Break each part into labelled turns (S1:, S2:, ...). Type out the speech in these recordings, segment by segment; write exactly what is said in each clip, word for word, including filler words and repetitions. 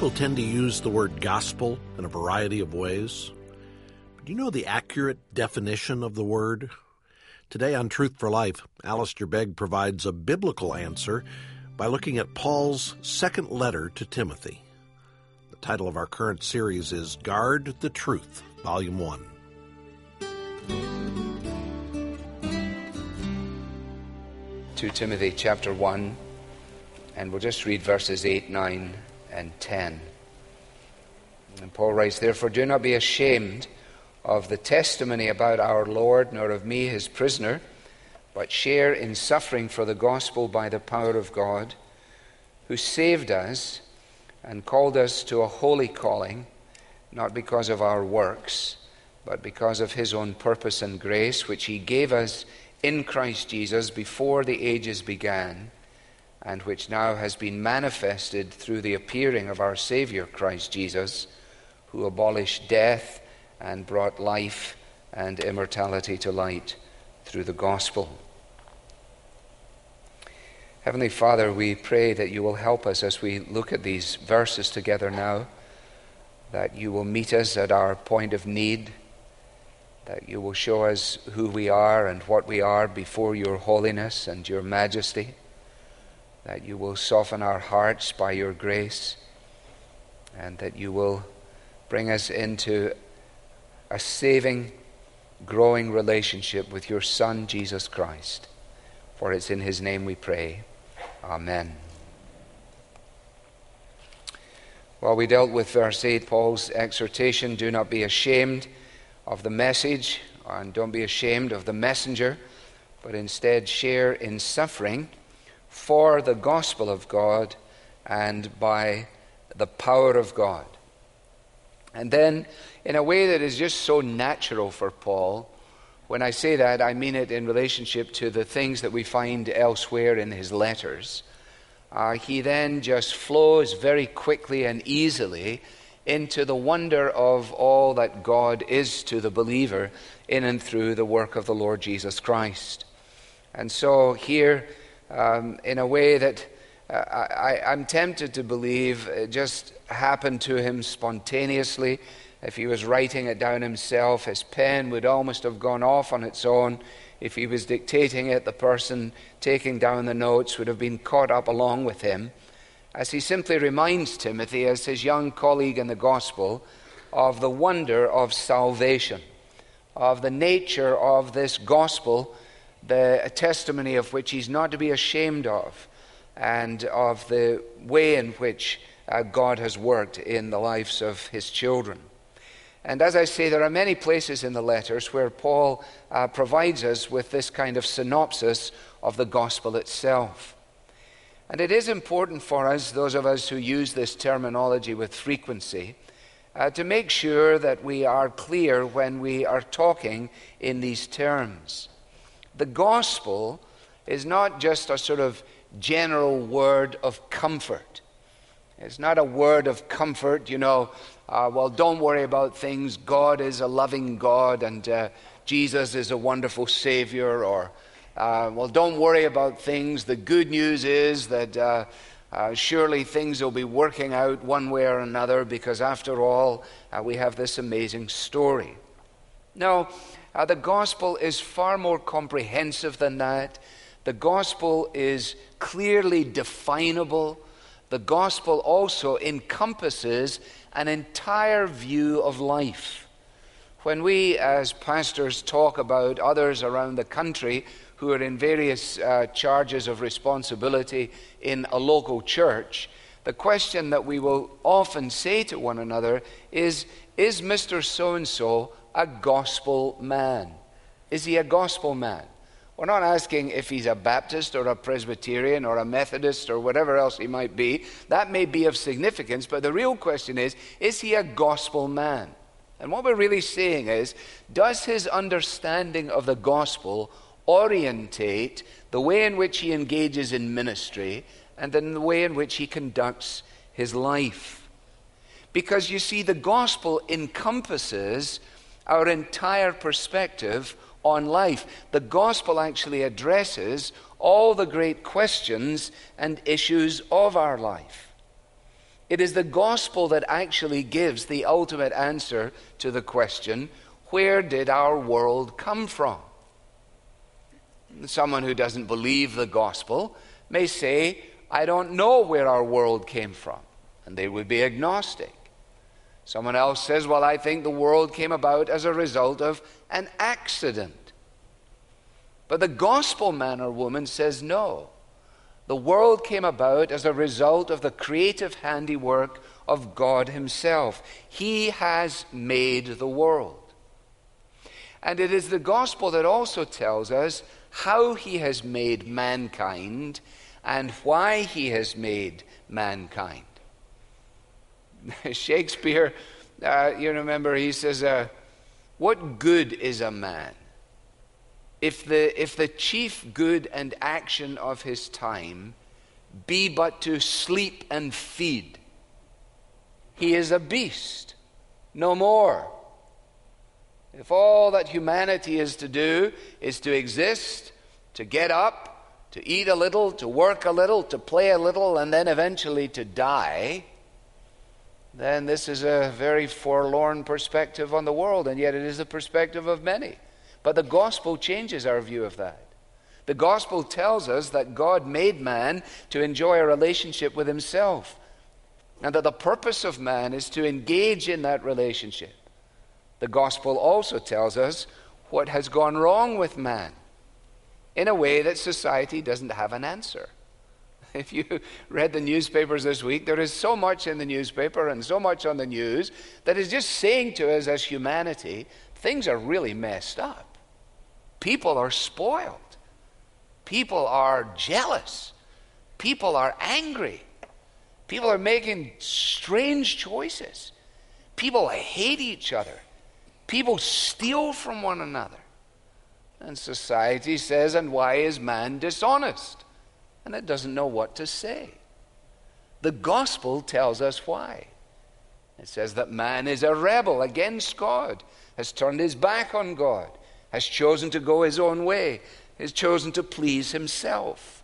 S1: People tend to use the word gospel in a variety of ways. But do you know the accurate definition of the word? Today on Truth for Life, Alistair Begg provides a biblical answer by looking at Paul's second letter to Timothy. The title of our current series is Guard the Truth, Volume one.
S2: Second Timothy chapter one, and we'll just read verses eight, nine, and ten. And Paul writes, "Therefore do not be ashamed of the testimony about our Lord, nor of me his prisoner, but share in suffering for the gospel by the power of God, who saved us and called us to a holy calling, not because of our works, but because of his own purpose and grace, which he gave us in Christ Jesus before the ages began, and which now has been manifested through the appearing of our Savior Christ Jesus, who abolished death and brought life and immortality to light through the gospel." Heavenly Father, we pray that you will help us as we look at these verses together now, that you will meet us at our point of need, that you will show us who we are and what we are before your holiness and your majesty, that you will soften our hearts by your grace, and that you will bring us into a saving, growing relationship with your Son, Jesus Christ. For it's in his name we pray. Amen. Well, we dealt with verse eight, Paul's exhortation, do not be ashamed of the message, and don't be ashamed of the messenger, but instead share in suffering for the gospel of God and by the power of God. And then, in a way that is just so natural for Paul, when I say that, I mean it in relationship to the things that we find elsewhere in his letters. Uh, he then just flows very quickly and easily into the wonder of all that God is to the believer in and through the work of the Lord Jesus Christ. And so here, um, in a way that uh, I, I'm tempted to believe it just happened to him spontaneously. If he was writing it down himself, his pen would almost have gone off on its own. If he was dictating it, the person taking down the notes would have been caught up along with him, as he simply reminds Timothy, as his young colleague in the gospel, of the wonder of salvation, of the nature of this gospel, the testimony of which he's not to be ashamed of, and of the way in which uh, God has worked in the lives of his children. And as I say, there are many places in the letters where Paul uh, provides us with this kind of synopsis of the gospel itself. And it is important for us, those of us who use this terminology with frequency, uh, to make sure that we are clear when we are talking in these terms. The gospel is not just a sort of general word of comfort. It's not a word of comfort, you know, uh, well, don't worry about things. God is a loving God, and uh, Jesus is a wonderful Savior, or Uh, well, don't worry about things. The good news is that uh, uh, surely things will be working out one way or another, because after all, uh, we have this amazing story. No, uh, the gospel is far more comprehensive than that. The gospel is clearly definable. The gospel also encompasses an entire view of life. When we as pastors talk about others around the country who are in various uh, charges of responsibility in a local church, the question that we will often say to one another is, is Mister So-and-so a gospel man? Is he a gospel man? We're not asking if he's a Baptist or a Presbyterian or a Methodist or whatever else he might be. That may be of significance, but the real question is, is he a gospel man? And what we're really saying is, does his understanding of the gospel orientate the way in which he engages in ministry and in the way in which he conducts his life? Because you see, the gospel encompasses our entire perspective on life. The gospel actually addresses all the great questions and issues of our life. It is the gospel that actually gives the ultimate answer to the question, where did our world come from? Someone who doesn't believe the gospel may say, I don't know where our world came from, and they would be agnostic. Someone else says, well, I think the world came about as a result of an accident. But the gospel man or woman says no. The world came about as a result of the creative handiwork of God himself. He has made the world. And it is the gospel that also tells us how he has made mankind and why he has made mankind. Shakespeare, uh, you remember, he says, uh, what good is a man if the, if the chief good and action of his time be but to sleep and feed? He is a beast, no more. If all that humanity is to do is to exist, to get up, to eat a little, to work a little, to play a little, and then eventually to die, then this is a very forlorn perspective on the world, and yet it is the perspective of many. But the gospel changes our view of that. The gospel tells us that God made man to enjoy a relationship with himself, and that the purpose of man is to engage in that relationship. The gospel also tells us what has gone wrong with man in a way that society doesn't have an answer. If you read the newspapers this week, there is so much in the newspaper and so much on the news that is just saying to us as humanity, things are really messed up. People are spoiled. People are jealous. People are angry. People are making strange choices. People hate each other. People steal from one another. And society says, and why is man dishonest? And it doesn't know what to say. The gospel tells us why. It says that man is a rebel against God, has turned his back on God, has chosen to go his own way, has chosen to please himself.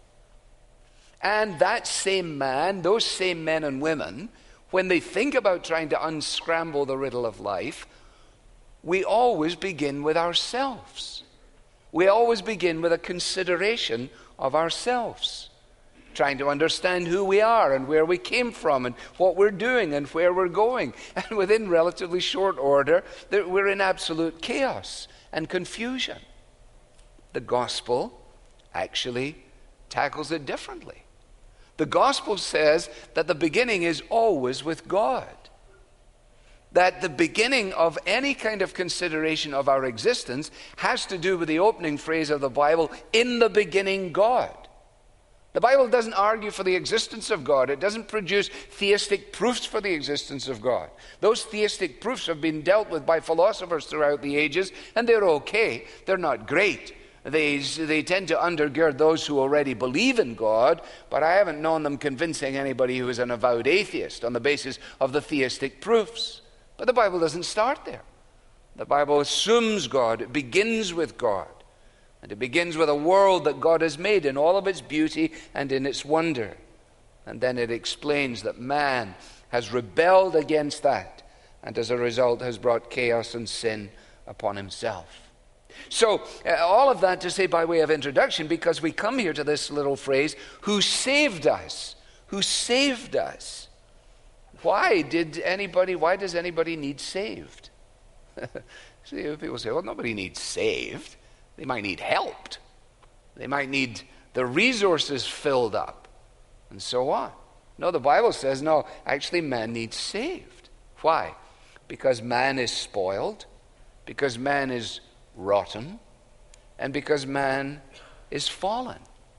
S2: And that same man, those same men and women, when they think about trying to unscramble the riddle of life, we always begin with ourselves. We always begin with a consideration of ourselves, trying to understand who we are and where we came from and what we're doing and where we're going. And within relatively short order, we're in absolute chaos and confusion. The gospel actually tackles it differently. The gospel says that the beginning is always with God. That the beginning of any kind of consideration of our existence has to do with the opening phrase of the Bible, in the beginning God. The Bible doesn't argue for the existence of God. It doesn't produce theistic proofs for the existence of God. Those theistic proofs have been dealt with by philosophers throughout the ages, and they're okay. They're not great. They, they tend to undergird those who already believe in God, but I haven't known them convincing anybody who is an avowed atheist on the basis of the theistic proofs. But the Bible doesn't start there. The Bible assumes God. It begins with God. And it begins with a world that God has made in all of its beauty and in its wonder. And then it explains that man has rebelled against that, and as a result has brought chaos and sin upon himself. So, uh, all of that to say by way of introduction, because we come here to this little phrase, who saved us? Who saved us? Why did anybody, why does anybody need saved? See, people say, well, nobody needs saved. They might need helped. They might need the resources filled up, and so on. No, the Bible says, no, actually man needs saved. Why? Because man is spoiled, because man is rotten, and because man is fallen.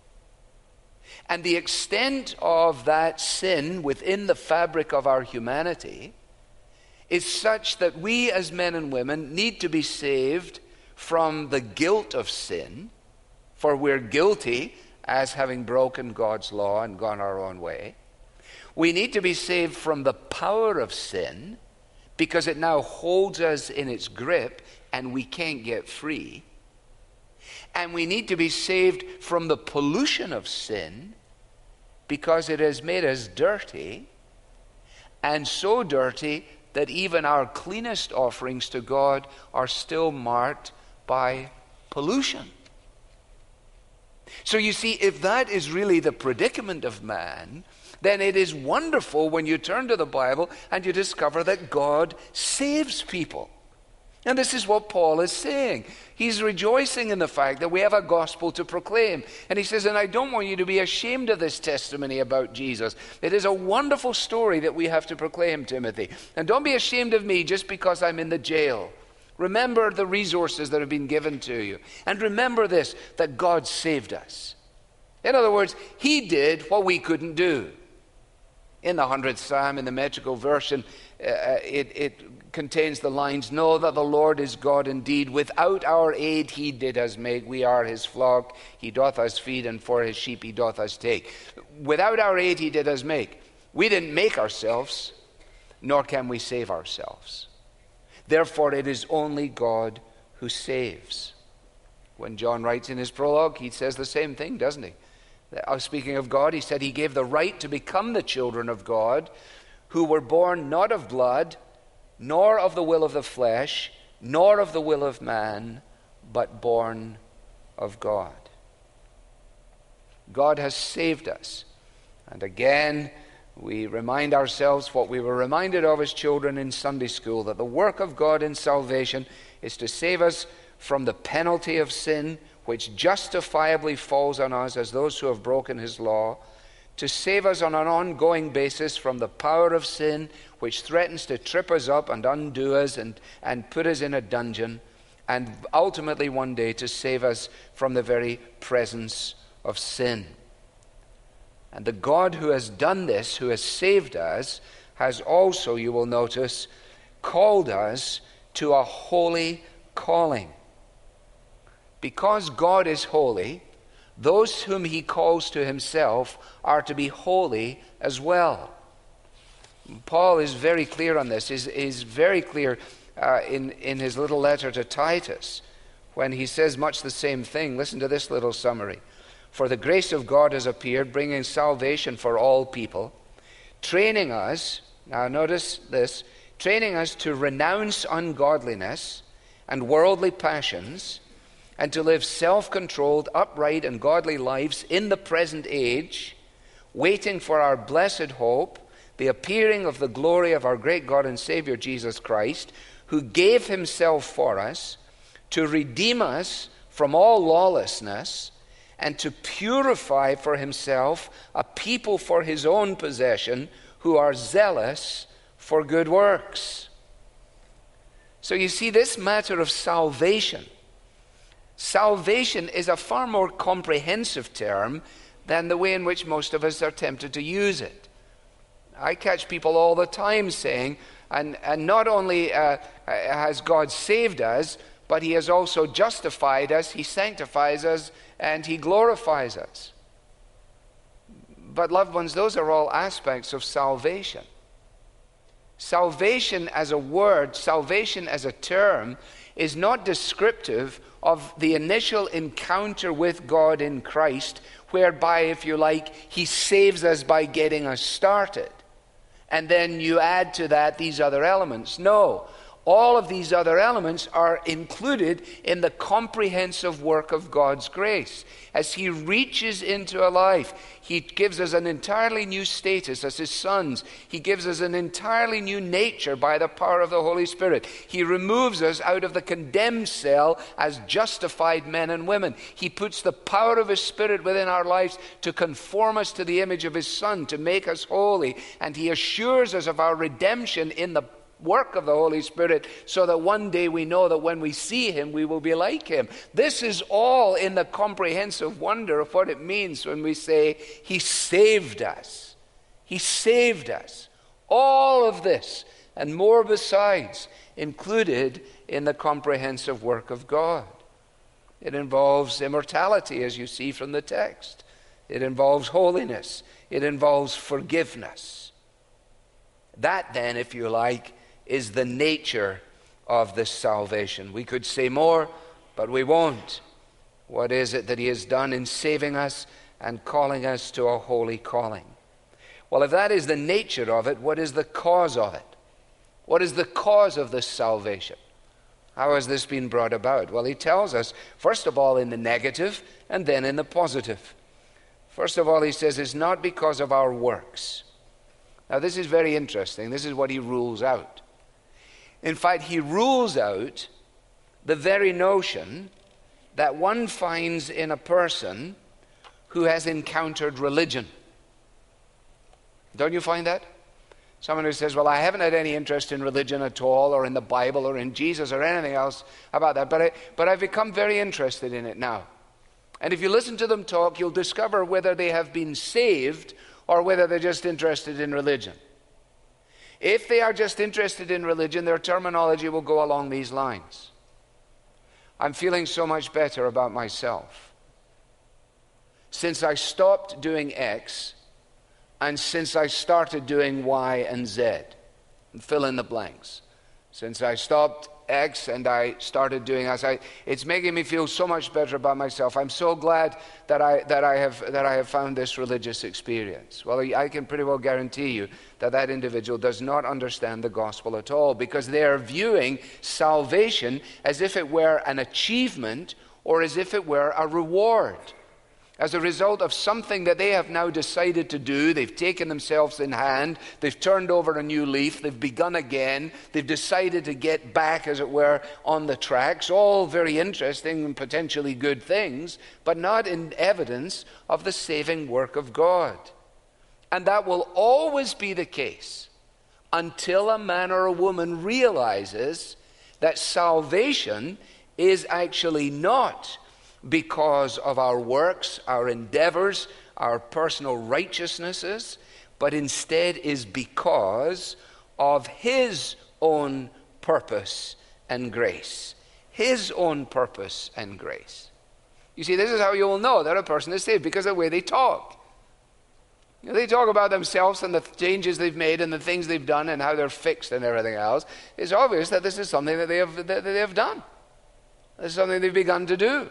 S2: And the extent of that sin within the fabric of our humanity is such that we as men and women need to be saved from the guilt of sin, for we're guilty as having broken God's law and gone our own way. We need to be saved from the power of sin, because it now holds us in its grip and we can't get free. And we need to be saved from the pollution of sin, because it has made us dirty. and so dirty that even our cleanest offerings to God are still marked by pollution. So you see, if that is really the predicament of man, then it is wonderful when you turn to the Bible and you discover that God saves people. And this is what Paul is saying. He's rejoicing in the fact that we have a gospel to proclaim. And he says, and I don't want you to be ashamed of this testimony about Jesus. It is a wonderful story that we have to proclaim, Timothy. And don't be ashamed of me just because I'm in the jail. Remember the resources that have been given to you. And remember this, that God saved us. In other words, he did what we couldn't do. In the hundredth Psalm, in the metrical version, uh, it, it contains the lines, know that the Lord is God indeed. Without our aid he did us make. We are his flock. He doth us feed, and for his sheep he doth us take. Without our aid he did us make. We didn't make ourselves, nor can we save ourselves. Therefore it is only God who saves. When John writes in his prologue, he says the same thing, doesn't he? Speaking of God, he said he gave the right to become the children of God, who were born not of blood, nor of the will of the flesh, nor of the will of man, but born of God. God has saved us. And again, we remind ourselves what we were reminded of as children in Sunday school, that the work of God in salvation is to save us from the penalty of sin, which justifiably falls on us as those who have broken his law, to save us on an ongoing basis from the power of sin, which threatens to trip us up and undo us and, and put us in a dungeon, and ultimately one day to save us from the very presence of sin. And the God who has done this, who has saved us, has also, you will notice, called us to a holy calling. Because God is holy, those whom he calls to himself are to be holy as well. Paul is very clear on this. He's, he's very clear uh, in, in his little letter to Titus when he says much the same thing. Listen to this little summary. For the grace of God has appeared, bringing salvation for all people, training us, now notice this, training us to renounce ungodliness and worldly passions, and to live self-controlled, upright, and godly lives in the present age, waiting for our blessed hope, the appearing of the glory of our great God and Savior Jesus Christ, who gave himself for us to redeem us from all lawlessness and to purify for himself a people for his own possession who are zealous for good works. So you see, this matter of salvation, Salvation is a far more comprehensive term than the way in which most of us are tempted to use it. I catch people all the time saying, and, and not only uh, has God saved us, but he has also justified us, he sanctifies us, and he glorifies us. But loved ones, those are all aspects of salvation. Salvation as a word, salvation as a term, is not descriptive of the initial encounter with God in Christ, whereby, if you like, he saves us by getting us started. And then you add to that these other elements. No, all of these other elements are included in the comprehensive work of God's grace. As he reaches into a life, he gives us an entirely new status as his sons. He gives us an entirely new nature by the power of the Holy Spirit. He removes us out of the condemned cell as justified men and women. He puts the power of his Spirit within our lives to conform us to the image of his Son, to make us holy. And he assures us of our redemption in the work of the Holy Spirit, so that one day we know that when we see him, we will be like him. This is all in the comprehensive wonder of what it means when we say, he saved us. He saved us. All of this, and more besides, included in the comprehensive work of God. It involves immortality, as you see from the text. It involves holiness. It involves forgiveness. That then, if you like, is the nature of this salvation. We could say more, but we won't. What is it that he has done in saving us and calling us to a holy calling? Well, if that is the nature of it, what is the cause of it? What is the cause of this salvation? How has this been brought about? Well, he tells us, first of all, in the negative and then in the positive. First of all, he says it's not because of our works. Now, this is very interesting. This is what he rules out. In fact, he rules out the very notion that one finds in a person who has encountered religion. Don't you find that? Someone who says, well, I haven't had any interest in religion at all, or in the Bible, or in Jesus, or anything else about that, but, I, but I've become very interested in it now. And if you listen to them talk, you'll discover whether they have been saved or whether they're just interested in religion. If they are just interested in religion, their terminology will go along these lines. I'm feeling so much better about myself. Since I stopped doing X, and since I started doing Y and Z, and fill in the blanks. Since I stopped X and I started doing as I, it's making me feel so much better about myself. I'm so glad that I that I have that I have found this religious experience. Well, I can pretty well guarantee you that that individual does not understand the gospel at all, because they are viewing salvation as if it were an achievement or as if it were a reward. As a result of something that they have now decided to do, they've taken themselves in hand, they've turned over a new leaf, they've begun again, they've decided to get back, as it were, on the tracks. All very interesting and potentially good things, but not in evidence of the saving work of God. And that will always be the case until a man or a woman realizes that salvation is actually not because of our works, our endeavors, our personal righteousnesses, but instead is because of His own purpose and grace. His own purpose and grace. You see, this is how you will know that a person is saved, because of the way they talk. You know, they talk about themselves and the changes they've made and the things they've done and how they're fixed and everything else. It's obvious that this is something that they have, that they have done. This is something they've begun to do.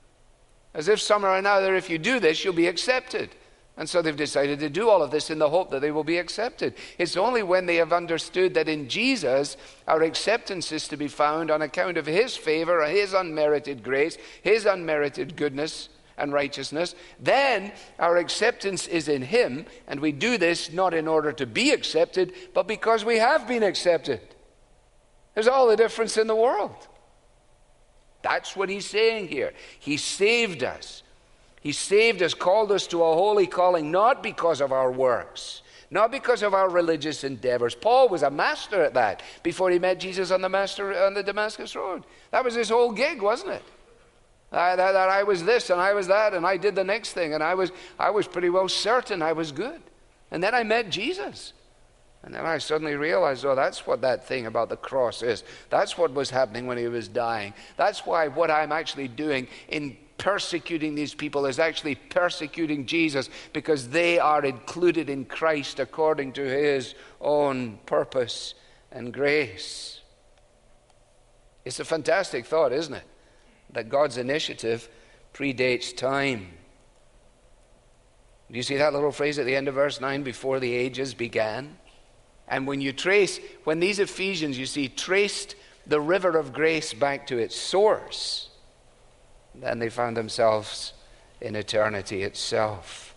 S2: As if somehow or another, if you do this, you'll be accepted. And so they've decided to do all of this in the hope that they will be accepted. It's only when they have understood that in Jesus, our acceptance is to be found on account of His favor, His unmerited grace, His unmerited goodness and righteousness, then our acceptance is in Him, and we do this not in order to be accepted, but because we have been accepted. There's all the difference in the world. That's what he's saying here. He saved us. He saved us, called us to a holy calling, not because of our works, not because of our religious endeavors. Paul was a master at that before he met Jesus on the master on the Damascus Road. That was his whole gig, wasn't it? I, that, that I was this and I was that and I did the next thing, and I was I was pretty well certain I was good. And then I met Jesus. And then I suddenly realized, oh, that's what that thing about the cross is. That's what was happening when he was dying. That's why what I'm actually doing in persecuting these people is actually persecuting Jesus, because they are included in Christ according to His own purpose and grace. It's a fantastic thought, isn't it? That God's initiative predates time. Do you see that little phrase at the end of verse nine, before the ages began? And when you trace, when these Ephesians, you see, traced the river of grace back to its source, then they found themselves in eternity itself.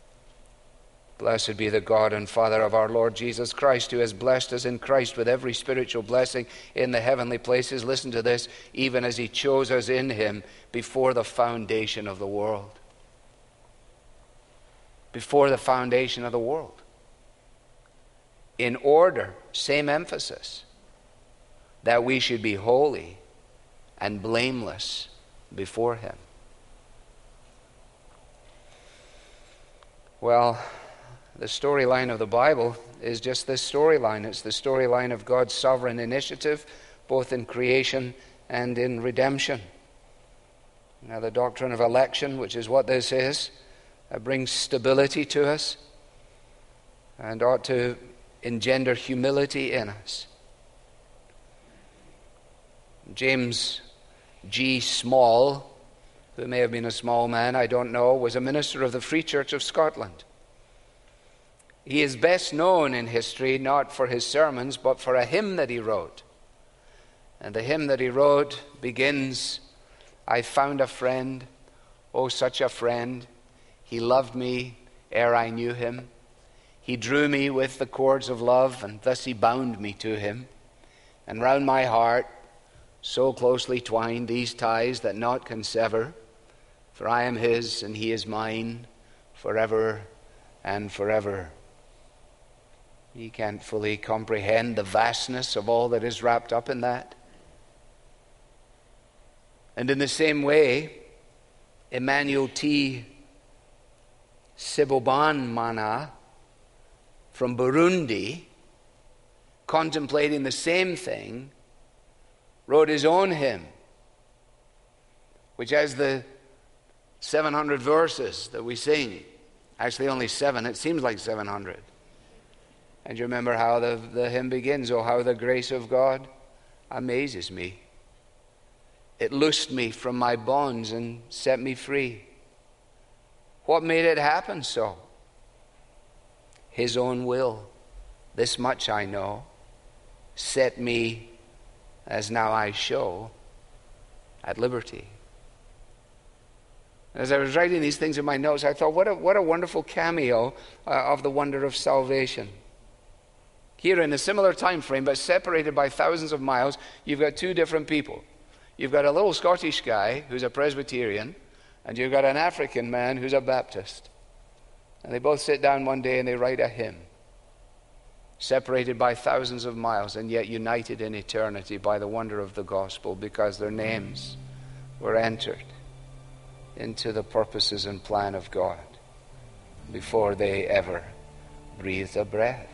S2: Blessed be the God and Father of our Lord Jesus Christ, who has blessed us in Christ with every spiritual blessing in the heavenly places. Listen to this, even as He chose us in Him before the foundation of the world. Before the foundation of the world. In order, same emphasis, that we should be holy and blameless before Him. Well, the storyline of the Bible is just this storyline. It's the storyline of God's sovereign initiative, both in creation and in redemption. Now, the doctrine of election, which is what this is, uh, brings stability to us and ought to engender humility in us. James G. Small, who may have been a small man, I don't know, was a minister of the Free Church of Scotland. He is best known in history not for his sermons, but for a hymn that he wrote. And the hymn that he wrote begins, I found a friend, oh such a friend. He loved me ere I knew him. He drew me with the cords of love, and thus he bound me to him. And round my heart, so closely twined, these ties that naught can sever. For I am his, and he is mine, forever and forever. You can't fully comprehend the vastness of all that is wrapped up in that. And in the same way, Emmanuel T. Sibomana from Burundi, contemplating the same thing, wrote his own hymn, which has the seven hundred verses that we sing. Actually only seven, it seems like seven hundred. And you remember how the, the hymn begins, oh, how the grace of God amazes me. It loosed me from my bonds and set me free. What made it happen so? His own will, this much I know, set me, as now I show, at liberty. As I was writing these things in my notes, I thought, what a, what a wonderful cameo uh, of the wonder of salvation. Here in a similar time frame, but separated by thousands of miles, you've got two different people. You've got a little Scottish guy who's a Presbyterian, and you've got an African man who's a Baptist. And they both sit down one day and they write a hymn, separated by thousands of miles, and yet united in eternity by the wonder of the gospel, because their names were entered into the purposes and plan of God before they ever breathed a breath.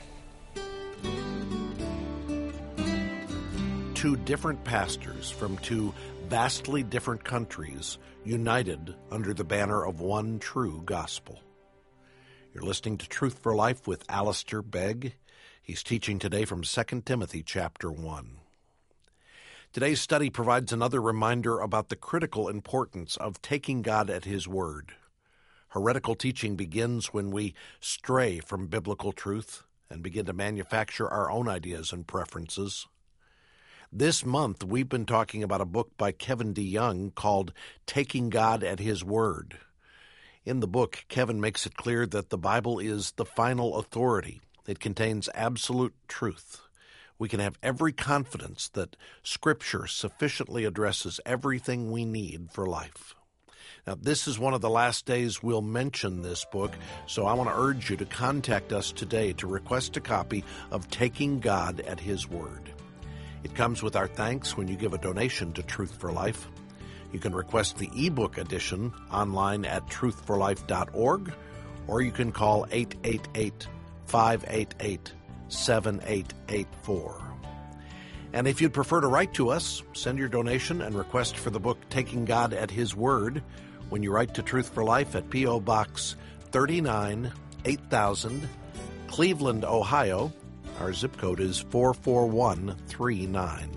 S1: Two different pastors from two vastly different countries united under the banner of one true gospel. You're listening to Truth for Life with Alistair Begg. He's teaching today from Second Timothy chapter one. Today's study provides another reminder about the critical importance of taking God at His word. Heretical teaching begins when we stray from biblical truth and begin to manufacture our own ideas and preferences. This month, we've been talking about a book by Kevin DeYoung called Taking God at His Word. In the book, Kevin makes it clear that the Bible is the final authority. It contains absolute truth. We can have every confidence that Scripture sufficiently addresses everything we need for life. Now, this is one of the last days we'll mention this book, so I want to urge you to contact us today to request a copy of Taking God at His Word. It comes with our thanks when you give a donation to Truth for Life. You can request the ebook edition online at truth for life dot org, or you can call eight eight eight, five eight eight, seven eight eight four. And if you'd prefer to write to us, send your donation and request for the book Taking God at His Word when you write to Truth for Life at P O. Box thirty-nine, eight thousand, Cleveland, Ohio. Our zip code is four four one three nine.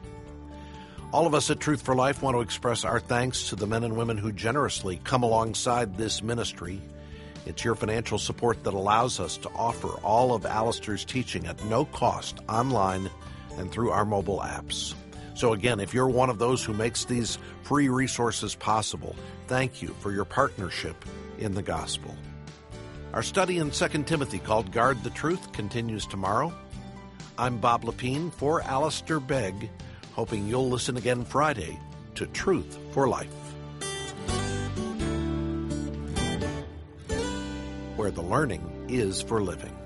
S1: All of us at Truth for Life want to express our thanks to the men and women who generously come alongside this ministry. It's your financial support that allows us to offer all of Alistair's teaching at no cost online and through our mobile apps. So again, if you're one of those who makes these free resources possible, thank you for your partnership in the gospel. Our study in Second Timothy called Guard the Truth continues tomorrow. I'm Bob Lepine for Alistair Begg, hoping you'll listen again Friday to Truth for Life, where the learning is for living.